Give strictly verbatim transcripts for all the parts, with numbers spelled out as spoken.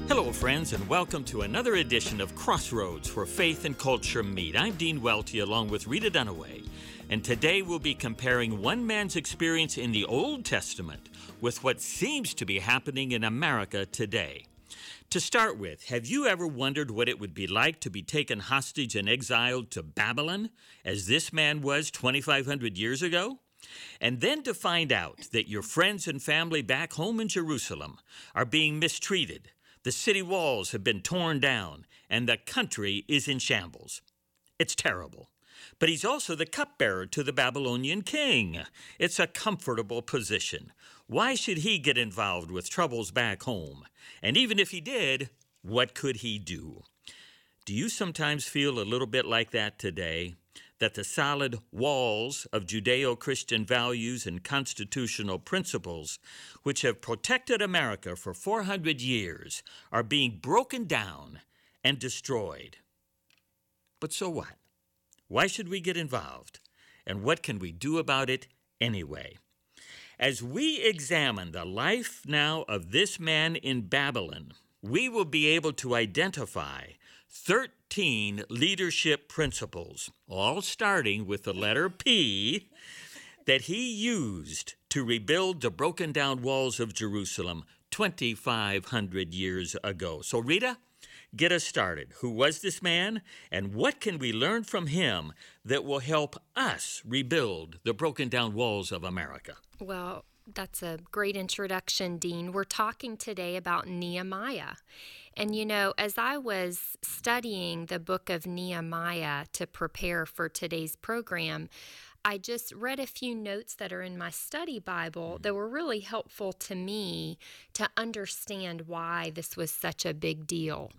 Hello, friends, and welcome to another edition of Crossroads, where faith and culture meet. I'm Dean Welty, along with Rita Dunaway, and today we'll be comparing one man's experience in the Old Testament with what seems to be happening in America today. To start with, have you ever wondered what it would be like to be taken hostage and exiled to Babylon, as this man was twenty-five hundred years ago? And then to find out that your friends and family back home in Jerusalem are being mistreated, the city walls have been torn down, and the country is in shambles. It's terrible. But he's also the cupbearer to the Babylonian king. It's a comfortable position. Why should he get involved with troubles back home? And even if he did, what could he do? Do you sometimes feel a little bit like that today? That the solid walls of Judeo-Christian values and constitutional principles, which have protected America for four hundred years, are being broken down and destroyed? But so what? Why should we get involved? And what can we do about it anyway? As we examine the life now of this man in Babylon, we will be able to identify thirteen leadership principles, all starting with the letter P, that he used to rebuild the broken down walls of Jerusalem twenty-five hundred years ago. So, Rita, get us started. Who was this man, and what can we learn from him that will help us rebuild the broken down walls of America? Well, that's a great introduction, Dean. We're talking today about Nehemiah. And you know, as I was studying the book of Nehemiah to prepare for today's program, I just read a few notes that are in my study Bible that were really helpful to me to understand why this was such a big deal.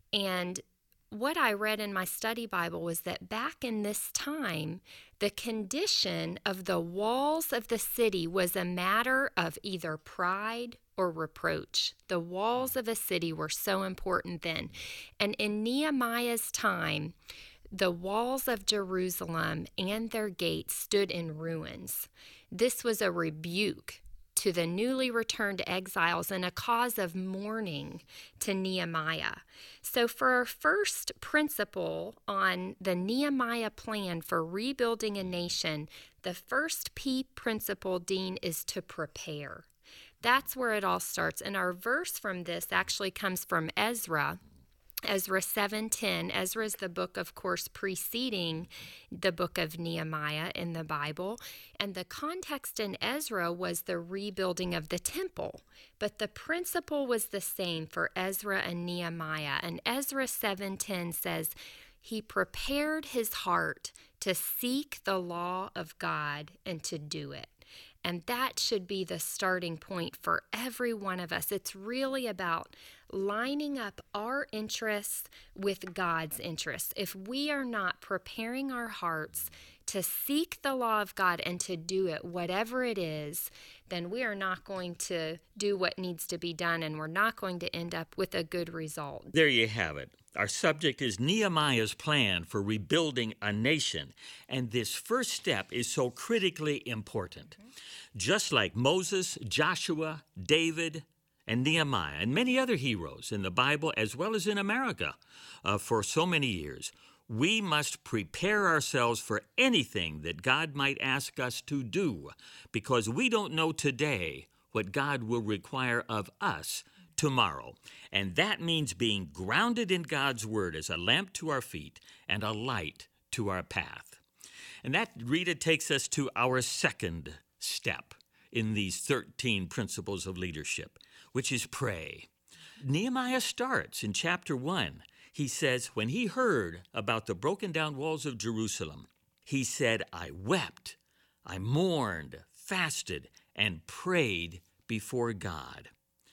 And what I read in my study Bible was that back in this time, the condition of the walls of the city was a matter of either pride or reproach. The walls of a city were so important then. And in Nehemiah's time, the walls of Jerusalem and their gates stood in ruins. This was a rebuke to the newly returned exiles and a cause of mourning to Nehemiah. So for our first principle on the Nehemiah plan for rebuilding a nation, the first P principle, Dean, is to prepare. That's where it all starts. And our verse from this actually comes from Ezra. Ezra seven ten. Ezra is the book, of course, preceding the book of Nehemiah in the Bible. And the context in Ezra was the rebuilding of the temple. But the principle was the same for Ezra and Nehemiah. And Ezra seven ten says, he prepared his heart to seek the law of God and to do it. And that should be the starting point for every one of us. It's really about lining up our interests with God's interests. If we are not preparing our hearts to seek the law of God and to do it, whatever it is, then we are not going to do what needs to be done, and we're not going to end up with a good result. There you have it. Our subject is Nehemiah's plan for rebuilding a nation, and this first step is so critically important. Mm-hmm. Just like Moses, Joshua, David, and Nehemiah, and many other heroes in the Bible as well as in America uh, for so many years, we must prepare ourselves for anything that God might ask us to do, because we don't know today what God will require of us tomorrow. And that means being grounded in God's Word as a lamp to our feet and a light to our path. And that, Rita, takes us to our second step in these thirteen principles of leadership, which is pray. Nehemiah starts in chapter one. He says, when he heard about the broken down walls of Jerusalem, he said, I wept, I mourned, fasted, and prayed before God.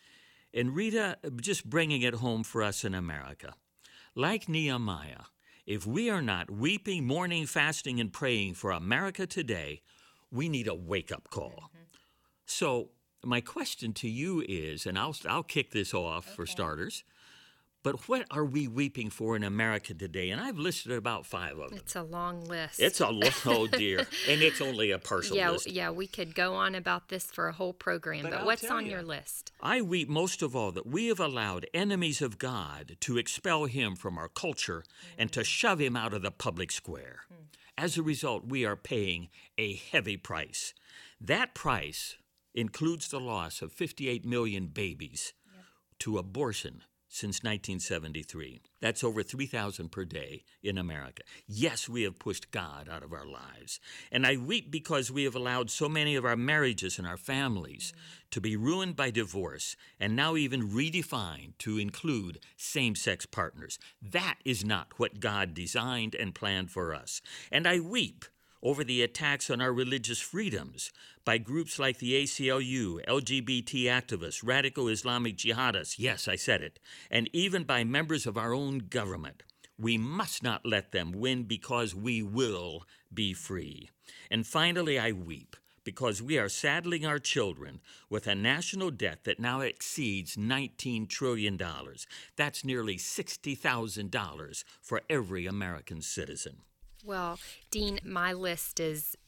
And Rita, just bringing it home for us in America, like Nehemiah, if we are not weeping, mourning, fasting, and praying for America today, we need a wake-up call. Mm-hmm. So my question to you is, and I'll, I'll kick this off okay. for starters, But what are we weeping for in America today? And I've listed about five of them. It's a long list. It's a long, oh dear. And it's only a partial yeah, list. Yeah, we could go on about this for a whole program. But But, I'll what's tell on you, your list? I weep most of all that we have allowed enemies of God to expel him from our culture and to shove him out of the public square. As a result, we are paying a heavy price. That price includes the loss of fifty-eight million babies yep. to abortion since nineteen seventy-three. That's over three thousand per day in America. Yes, we have pushed God out of our lives. And I weep because we have allowed so many of our marriages and our families mm. to be ruined by divorce and now even redefined to include same-sex partners. That is not what God designed and planned for us. And I weep over the attacks on our religious freedoms by groups like the A C L U, L G B T activists, radical Islamic jihadists, yes, I said it, and even by members of our own government. We must not let them win because we will be free. And finally, I weep because we are saddling our children with a national debt that now exceeds nineteen trillion dollars. That's nearly sixty thousand dollars for every American citizen. Well, Dean, my list is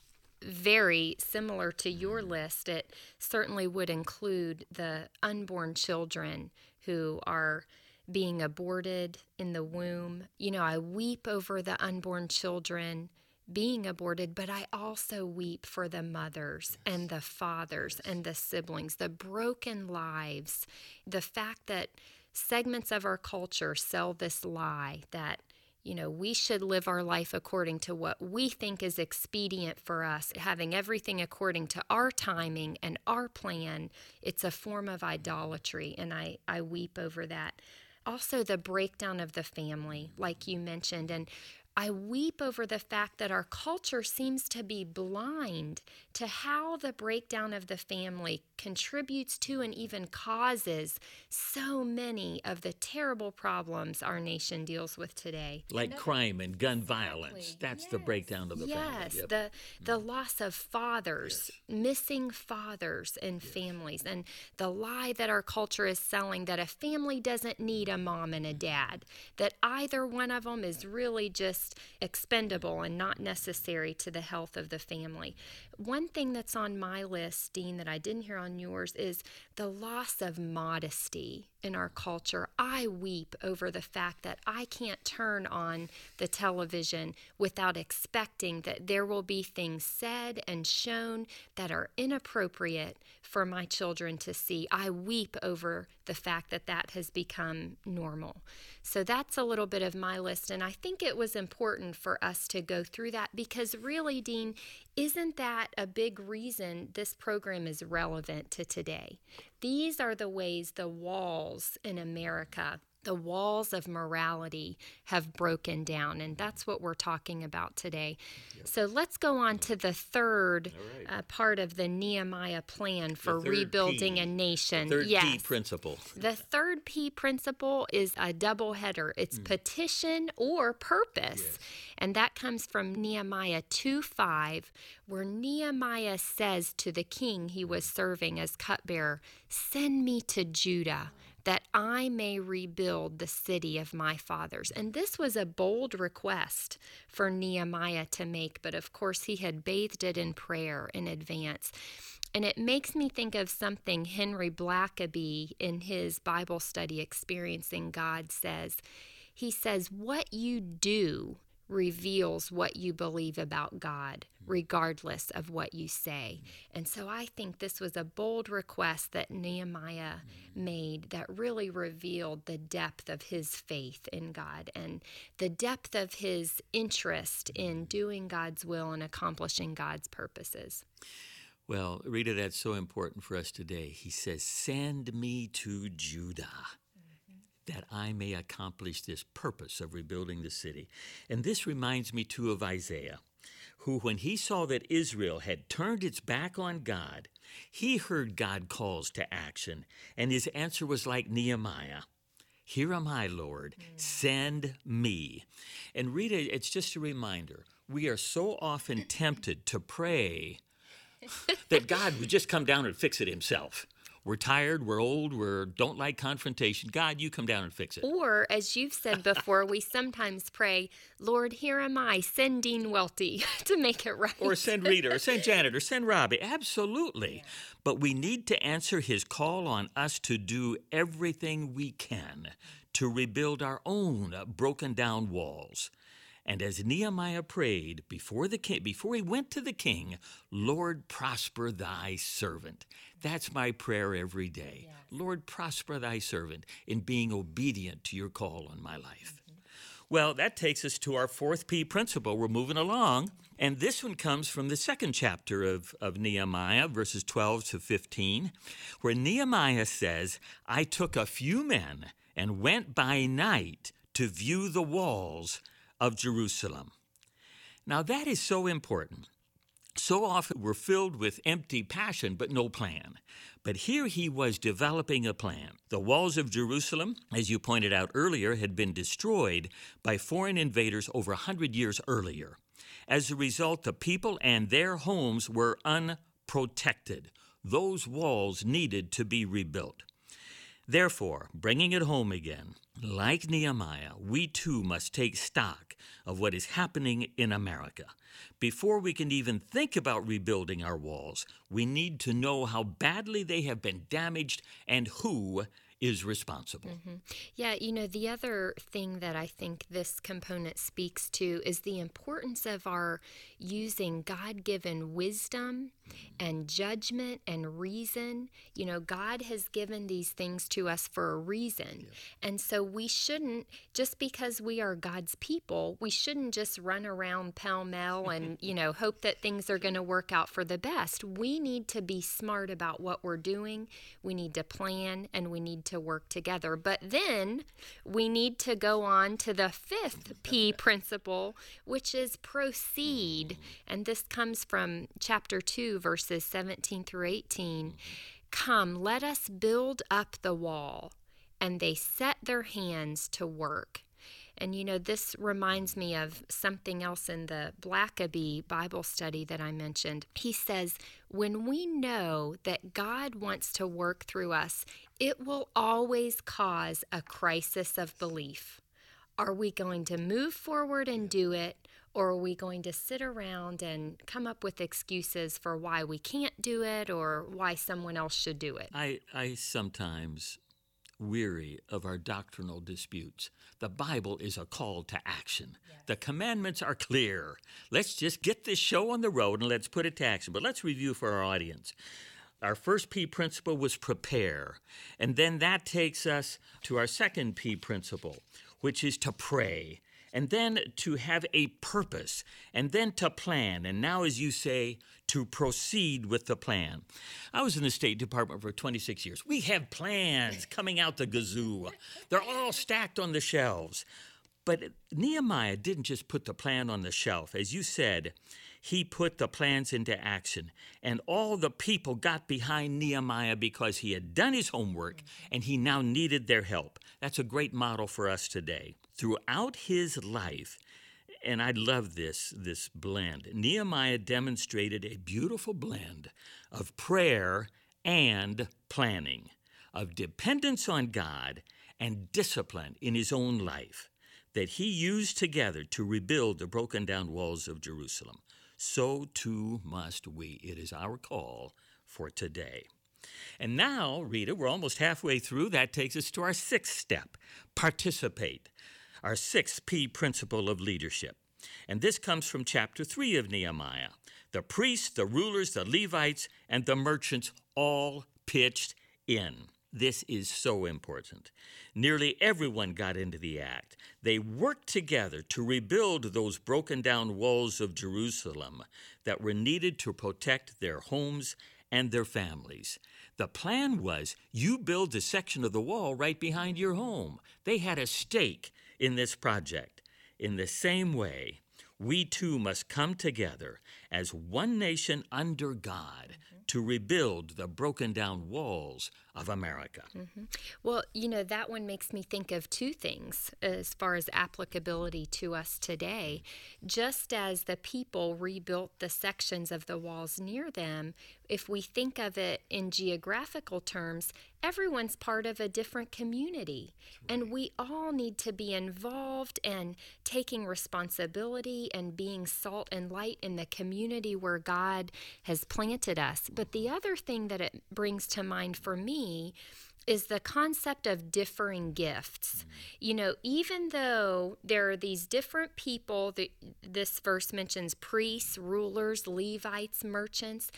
very similar to your list. It certainly would include the unborn children who are being aborted in the womb. You know, I weep over the unborn children being aborted, but I also weep for the mothers yes. and the fathers yes. and the siblings, the broken lives, the fact that segments of our culture sell this lie that you know, we should live our life according to what we think is expedient for us, having everything according to our timing and our plan. It's a form of idolatry, and I, I weep over that. Also, the breakdown of the family, like you mentioned, and I weep over the fact that our culture seems to be blind to how the breakdown of the family contributes to and even causes so many of the terrible problems our nation deals with today. Like no, crime and gun exactly. violence. That's yes. the breakdown of the yes. family. Yes, yep. the, the loss of fathers, yes. missing fathers in yes. families, and the lie that our culture is selling that a family doesn't need a mom and a dad, that either one of them is really just expendable and not necessary to the health of the family. One thing that's on my list, Dean, that I didn't hear on yours is the loss of modesty in our culture. I weep over the fact that I can't turn on the television without expecting that there will be things said and shown that are inappropriate for my children to see. I weep over the fact that that has become normal. So that's a little bit of my list, and I think it was important for us to go through that because really, Dean, isn't that a big reason this program is relevant to today? These are the ways the walls in America, the walls of morality have broken down, and that's what we're talking about today. Yep. So let's go on to the third right. uh, part of the Nehemiah plan for rebuilding P, a nation. The third yes. P principle. The third P principle is a double header. It's mm. petition or purpose. Yes. And that comes from Nehemiah two five, where Nehemiah says to the king he was serving as cupbearer, "Send me to Judah, that I may rebuild the city of my fathers." And this was a bold request for Nehemiah to make, but of course he had bathed it in prayer in advance. And it makes me think of something Henry Blackaby in his Bible study Experiencing God says. He says, "What you do reveals what you believe about God, regardless of what you say." And so I think this was a bold request that Nehemiah made that really revealed the depth of his faith in God and the depth of his interest in doing God's will and accomplishing God's purposes. Well, Rita, that's so important for us today. He says, "Send me to Judah, that I may accomplish this purpose of rebuilding the city." And this reminds me too of Isaiah, who, when he saw that Israel had turned its back on God, he heard God calls to action, and his answer was like Nehemiah. "Here am I, Lord, send me." And Rita, it's just a reminder, we are so often tempted to pray that God would just come down and fix it himself. We're tired, we're old, we don't like confrontation. God, you come down and fix it. Or, as you've said before, we sometimes pray, Lord, here am I, send Dean Welty to make it right. Or send Rita, or send Janet, or send Robbie. Absolutely. Yeah. But we need to answer his call on us to do everything we can to rebuild our own broken down walls. And as Nehemiah prayed before the king, before he went to the king, Lord, prosper thy servant. That's my prayer every day. Yes. Lord, prosper thy servant in being obedient to your call on my life. Mm-hmm. Well, that takes us to our fourth P principle. We're moving along. And this one comes from the second chapter of, of Nehemiah, verses twelve to fifteen, where Nehemiah says, I took a few men and went by night to view the walls of Jerusalem. Now that is so important. So often we're filled with empty passion but no plan. But here he was developing a plan. The walls of Jerusalem, as you pointed out earlier, had been destroyed by foreign invaders over a hundred years earlier. As a result, the people and their homes were unprotected. Those walls needed to be rebuilt. Therefore, bringing it home again, like Nehemiah, we too must take stock of what is happening in America. Before we can even think about rebuilding our walls, we need to know how badly they have been damaged and who is responsible. Mm-hmm. Yeah, you know, the other thing that I think this component speaks to is the importance of our using God-given wisdom and judgment and reason. You know, God has given these things to us for a reason. Yeah. And so we shouldn't, just because we are God's people, we shouldn't just run around pell-mell and, you know, hope that things are going to work out for the best. We need to be smart about what we're doing. We need to plan, and we need to work together. But then we need to go on to the fifth P principle, which is proceed. And this comes from chapter two, verses seventeen through eighteen. Come, let us build up the wall. And they set their hands to work. And, you know, this reminds me of something else in the Blackaby Bible study that I mentioned. He says, when we know that God wants to work through us, it will always cause a crisis of belief. Are we going to move forward and do it, or are we going to sit around and come up with excuses for why we can't do it or why someone else should do it? I, I sometimes weary of our doctrinal disputes. The Bible is a call to action. Yes. The commandments are clear. Let's just get this show on the road and let's put it to action. But let's review for our audience. Our first P principle was prepare. And then that takes us to our second P principle, which is to pray. And then to have a purpose, and then to plan, and now, as you say, to proceed with the plan. I was in the State Department for twenty-six years. We have plans coming out the gazoo. They're all stacked on the shelves. But Nehemiah didn't just put the plan on the shelf. As you said, he put the plans into action. And all the people got behind Nehemiah because he had done his homework, and he now needed their help. That's a great model for us today. Throughout his life, and I love this, this blend, Nehemiah demonstrated a beautiful blend of prayer and planning, of dependence on God and discipline in his own life that he used together to rebuild the broken down walls of Jerusalem. So too must we. It is our call for today. And now, Rita, we're almost halfway through. That takes us to our sixth step, participate. Our sixth P principle of leadership. And this comes from chapter three of Nehemiah. The priests, the rulers, the Levites, and the merchants all pitched in. This is so important. Nearly everyone got into the act. They worked together to rebuild those broken down walls of Jerusalem that were needed to protect their homes and their families. The plan was you build a section of the wall right behind your home. They had a stake in this project. In the same way, we too must come together as one nation under God mm-hmm. to rebuild the broken down walls of America. Mm-hmm. Well, you know, that one makes me think of two things as far as applicability to us today. Just as the people rebuilt the sections of the walls near them, if we think of it in geographical terms, everyone's part of a different community. Right. And we all need to be involved and taking responsibility and being salt and light in the community where God has planted us. But the other thing that it brings to mind for me is the concept of differing gifts. Mm-hmm. You know, even though there are these different people, that this verse mentions priests, rulers, Levites, merchants,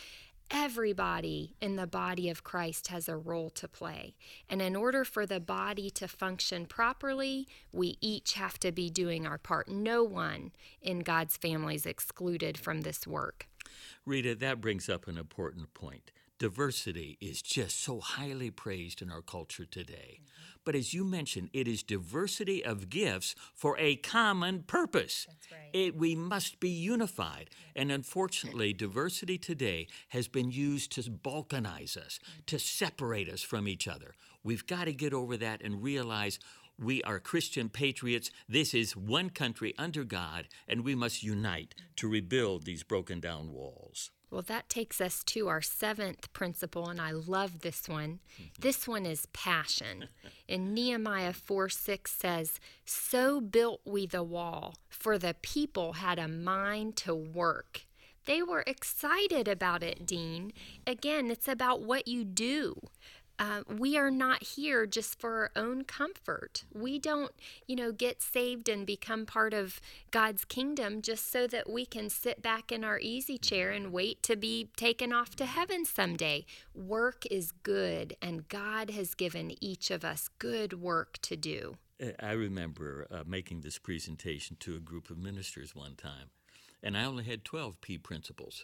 everybody in the body of Christ has a role to play. And in order for the body to function properly, we each have to be doing our part. No one in God's family is excluded from this work. Rita, that brings up an important point. Diversity is just so highly praised in our culture today. Mm-hmm. But as you mentioned, it is diversity of gifts for a common purpose. That's right. It, we must be unified. Yeah. And unfortunately, diversity today has been used to balkanize us, mm-hmm. to separate us from each other. We've got to get over that and realize we are Christian patriots. This is one country under God, and we must unite to rebuild these broken down walls. Well, that takes us to our seventh principle, and I love this one. This one is passion. In Nehemiah four six says, "So built we the wall, for the people had a mind to work." They were excited about it, Dean. Again, it's about what you do. Uh, we are not here just for our own comfort. We don't, you know, get saved and become part of God's kingdom just so that we can sit back in our easy chair and wait to be taken off to heaven someday. Work is good, and God has given each of us good work to do. I remember uh, making this presentation to a group of ministers one time, and I only had twelve P principles.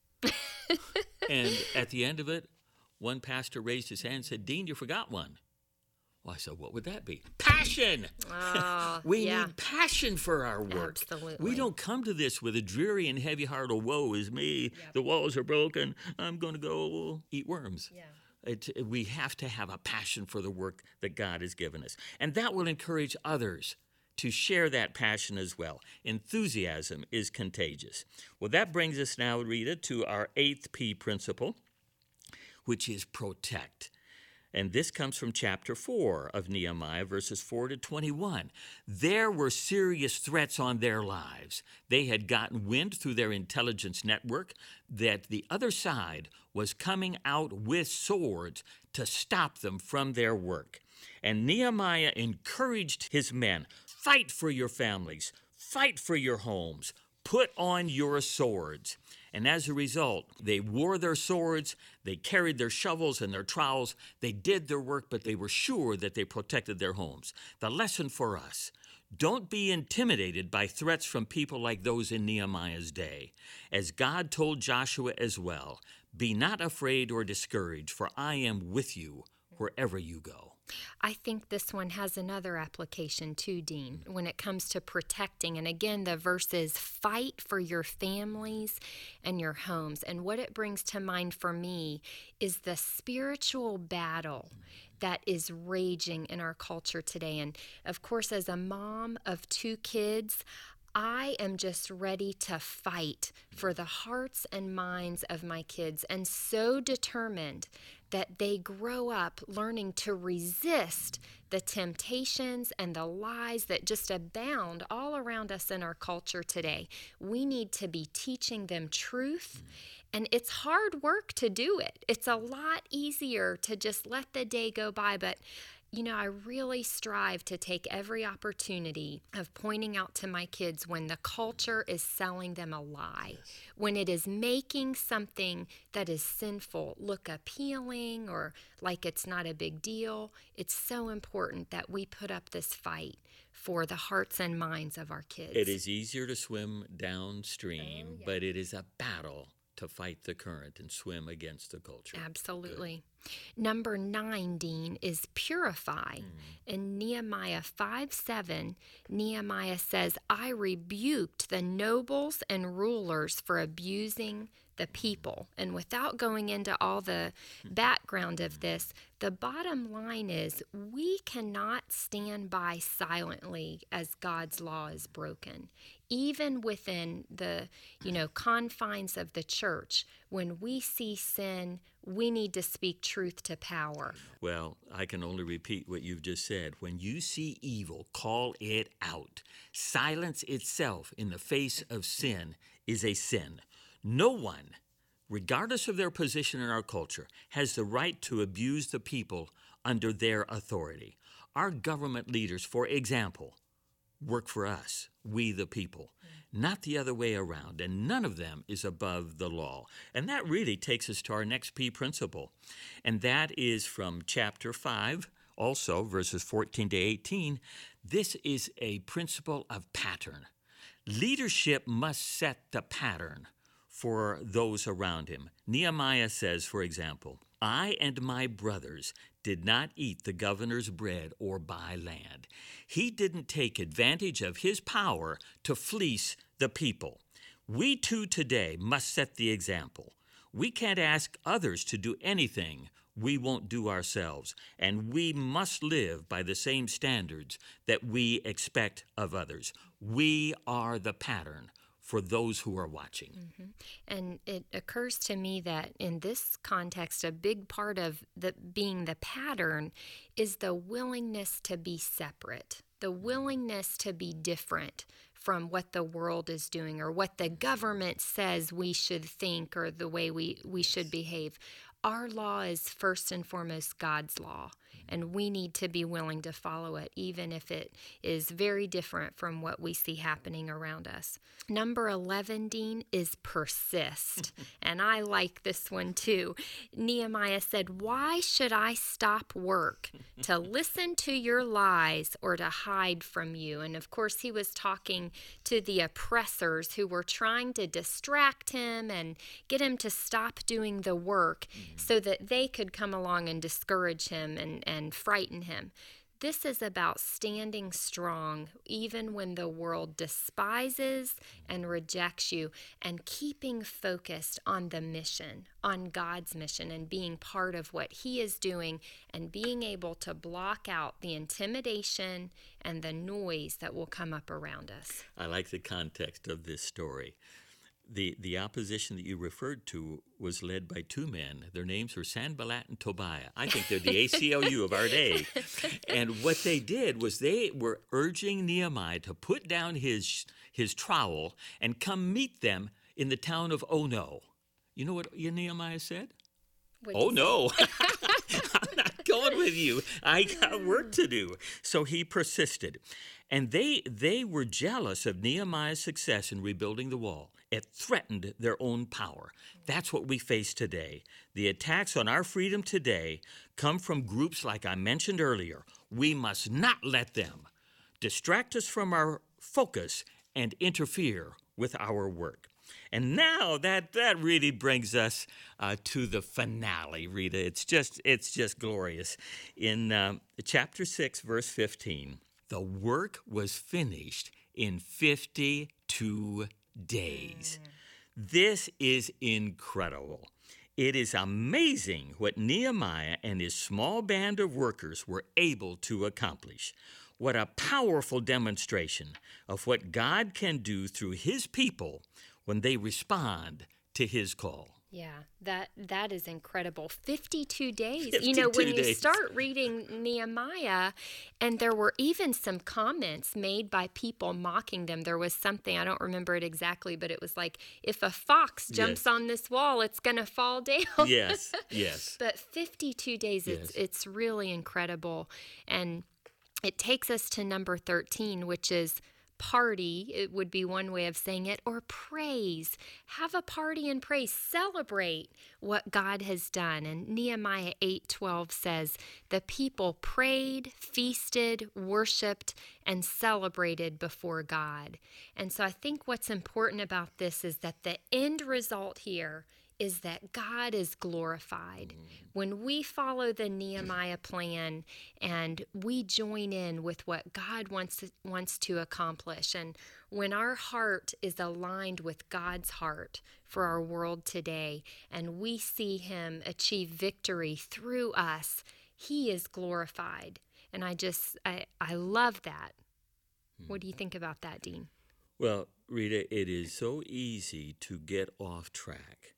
And at the end of it, one pastor raised his hand and said, "Dean, you forgot one." Well, I said, "What would that be?" Passion! Oh, we yeah. need passion for our work. Absolutely. We don't come to this with a dreary and heavy heart, "Oh, woe is me, yep. The walls are broken, I'm going to go eat worms." Yeah. It, we have to have a passion for the work that God has given us. And that will encourage others to share that passion as well. Enthusiasm is contagious. Well, that brings us now, Rita, to our eighth P principle, which is protect. And this comes from chapter four of Nehemiah, verses four to twenty-one. There were serious threats on their lives. They had gotten wind through their intelligence network that the other side was coming out with swords to stop them from their work. And Nehemiah encouraged his men, "Fight for your families, fight for your homes, put on your swords." And as a result, they wore their swords, they carried their shovels and their trowels, they did their work, but they were sure that they protected their homes. The lesson for us: don't be intimidated by threats from people like those in Nehemiah's day. As God told Joshua as well, "Be not afraid or discouraged, for I am with you wherever you go." I think this one has another application too, Dean, when it comes to protecting. And again, the verse is fight for your families and your homes. And what it brings to mind for me is the spiritual battle that is raging in our culture today. And of course, as a mom of two kids, I am just ready to fight for the hearts and minds of my kids, and so determined that they grow up learning to resist the temptations and the lies that just abound all around us in our culture today. We need to be teaching them truth, and it's hard work to do it. It's a lot easier to just let the day go by, but you know, I really strive to take every opportunity of pointing out to my kids when the culture is selling them a lie, yes. when it is making something that is sinful look appealing or like it's not a big deal. It's so important that we put up this fight for the hearts and minds of our kids. It is easier to swim downstream, oh, yeah. but it is a battle to fight the current and swim against the culture. Absolutely. Good. Number nine, Dean, is purify. Mm. In Nehemiah five seven, Nehemiah says, "I rebuked the nobles and rulers for abusing the people. And without going into all the background of this, the bottom line is we cannot stand by silently as God's law is broken. Even within the, you know, confines of the church, when we see sin, we need to speak truth to power. Well, I can only repeat what you've just said. When you see evil, call it out. Silence itself in the face of sin is a sin. No one, regardless of their position in our culture, has the right to abuse the people under their authority. Our government leaders, for example, work for us, we the people, not the other way around, and none of them is above the law. And that really takes us to our next P principle, and that is from chapter five, also verses fourteen to eighteen. This is a principle of pattern. Leadership must set the pattern for those around him. Nehemiah says, for example, I and my brothers did not eat the governor's bread or buy land. He didn't take advantage of his power to fleece the people. We too today must set the example. We can't ask others to do anything we won't do ourselves, and we must live by the same standards that we expect of others. We are the pattern for those who are watching. Mm-hmm. And it occurs to me that in this context, a big part of the being the pattern is the willingness to be separate, the willingness to be different from what the world is doing or what the government says we should think or the way we, we should behave. Our law is first and foremost God's law, and we need to be willing to follow it, even if it is very different from what we see happening around us. Number eleven, Dean, is persist, and I like this one too. Nehemiah said, why should I stop work to listen to your lies or to hide from you? And of course, he was talking to the oppressors who were trying to distract him and get him to stop doing the work, so that they could come along and discourage him and, and frighten him. This is about standing strong even when the world despises and rejects you, and keeping focused on the mission, on God's mission, and being part of what he is doing, and being able to block out the intimidation and the noise that will come up around us. I like the context of this story. The the opposition that you referred to was led by two men. Their names were Sanballat and Tobiah. I think they're the A C L U of our day. And what they did was they were urging Nehemiah to put down his his trowel and come meet them in the town of Ono. You know what Nehemiah said? What'd oh, you no. I'm not going with you. I got work to do. So he persisted. And they they were jealous of Nehemiah's success in rebuilding the wall. It threatened their own power. That's what we face today. The attacks on our freedom today come from groups like I mentioned earlier. We must not let them distract us from our focus and interfere with our work. And now that that really brings us uh, to the finale, Rita. It's just it's just glorious. In uh, chapter six, verse fifteen, the work was finished in fifty-two days. This is incredible. It is amazing what Nehemiah and his small band of workers were able to accomplish. What a powerful demonstration of what God can do through his people when they respond to his call. Yeah, that that is incredible. fifty-two days. fifty-two you know, when you days. start reading Nehemiah, and there were even some comments made by people mocking them. There was something, I don't remember it exactly, but it was like, if a fox jumps Yes. on this wall, it's going to fall down. Yes, yes. But fifty-two days, Yes. it's it's really incredible. And it takes us to number thirteen, which is party. It would be one way of saying it, or praise. Have a party and praise. Celebrate what God has done. And Nehemiah eight twelve says, the people prayed, feasted, worshiped, and celebrated before God. And so I think what's important about this is that the end result here is that God is glorified. When we follow the Nehemiah plan and we join in with what God wants, wants to accomplish, and when our heart is aligned with God's heart for our world today, and we see Him achieve victory through us, He is glorified. And I just, I, I love that. What do you think about that, Dean? Well, Rita, it is so easy to get off track.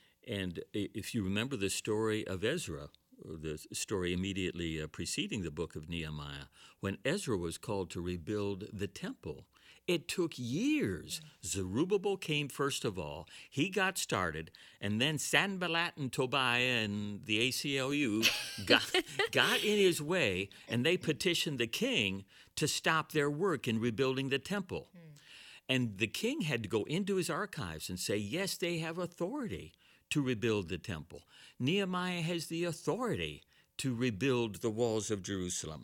And if you remember the story of Ezra, or the story immediately uh, preceding the book of Nehemiah, when Ezra was called to rebuild the temple, it took years. Zerubbabel came first of all. He got started, and then Sanballat and Tobiah and the A C L U got, got in his way, and they petitioned the king to stop their work in rebuilding the temple. Hmm. And the king had to go into his archives and say, yes, they have authority to rebuild the temple. Nehemiah has the authority to rebuild the walls of Jerusalem.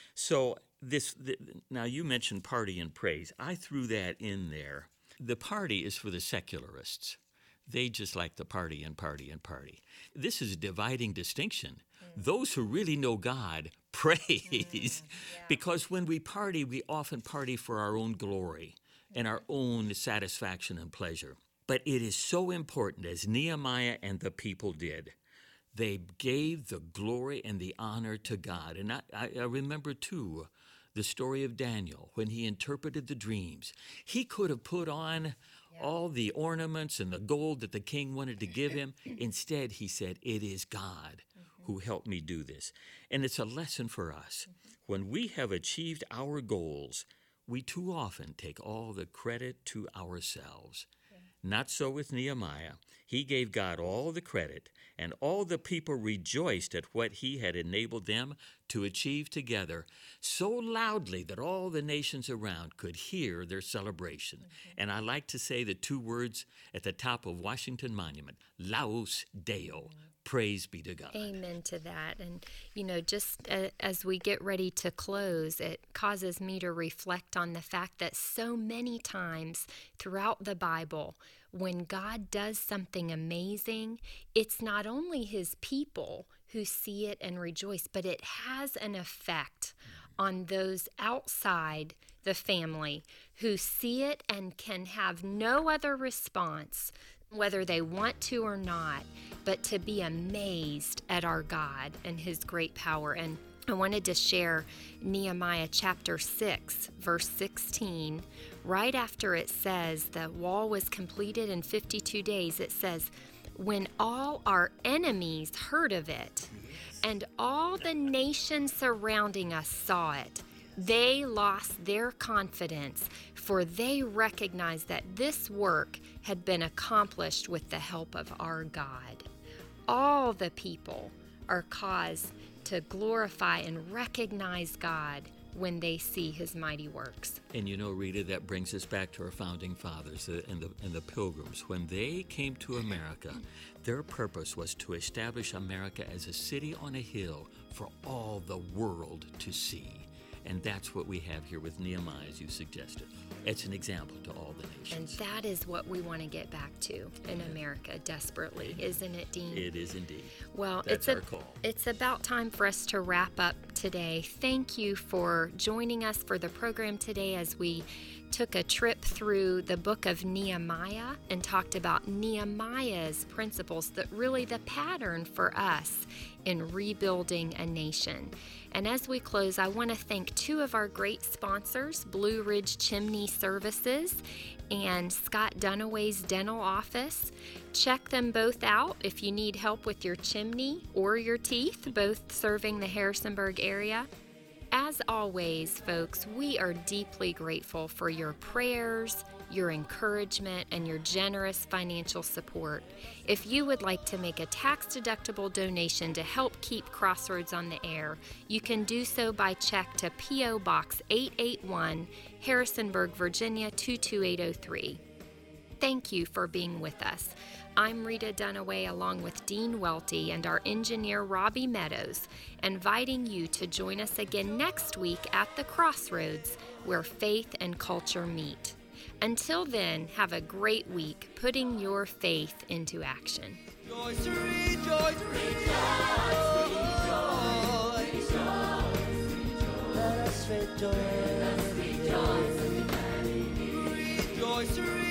So this, the, now you mentioned party and praise. I threw that in there. The party is for the secularists. They just like to party and party and party. This is a dividing distinction. Mm. Those who really know God praise, mm, yeah. Because when we party, we often party for our own glory mm. and our own satisfaction and pleasure. But it is so important, as Nehemiah and the people did. They gave the glory and the honor to God. And I, I remember, too, the story of Daniel when he interpreted the dreams. He could have put on yeah. all the ornaments and the gold that the king wanted to give him. Instead, he said, it is God mm-hmm. who helped me do this. And it's a lesson for us. Mm-hmm. When we have achieved our goals, we too often take all the credit to ourselves. Not so with Nehemiah. He gave God all the credit, and all the people rejoiced at what he had enabled them to achieve together so loudly that all the nations around could hear their celebration. Mm-hmm. And I like to say the two words at the top of Washington Monument, Laus Deo. Mm-hmm. Praise be to God. Amen to that. And, you know, just uh, as we get ready to close, it causes me to reflect on the fact that so many times throughout the Bible, when God does something amazing, it's not only His people who see it and rejoice, but it has an effect on those outside the family who see it and can have no other response, whether they want to or not, but to be amazed at our God and His great power. And I wanted to share Nehemiah chapter six, verse sixteen. Right after it says the wall was completed in fifty-two days, it says, when all our enemies heard of it, and all the nations surrounding us saw it, they lost their confidence, for they recognized that this work had been accomplished with the help of our God. All the people are caused to glorify and recognize God when they see His mighty works. And you know, Rita, that brings us back to our founding fathers and the, and the Pilgrims. When they came to America, their purpose was to establish America as a city on a hill for all the world to see. And that's what we have here with Nehemiah, as you suggested. It's an example to all the nations. And that is what we want to get back to in America desperately, isn't it, Dean? It is indeed. Well, that's it's our a, call. It's about time for us to wrap up today. Thank you for joining us for the program today as we took a trip through the book of Nehemiah and talked about Nehemiah's principles, that really the pattern for us in rebuilding a nation. And as we close, I want to thank two of our great sponsors, Blue Ridge Chimney Services and Scott Dunaway's Dental Office. Check them both out if you need help with your chimney or your teeth, both serving the Harrisonburg area. As always, folks, we are deeply grateful for your prayers, your encouragement, and your generous financial support. If you would like to make a tax-deductible donation to help keep Crossroads on the air, you can do so by check to P O Box eight eighty-one, Harrisonburg, Virginia two two eight oh three. Thank you for being with us. I'm Rita Dunaway along with Dean Welty and our engineer Robbie Meadows, inviting you to join us again next week at the Crossroads, where faith and culture meet. Until then, have a great week putting your faith into action. Rejoice, rejoice, rejoice, rejoice. Let us rejoice. Rejoice, rejoice.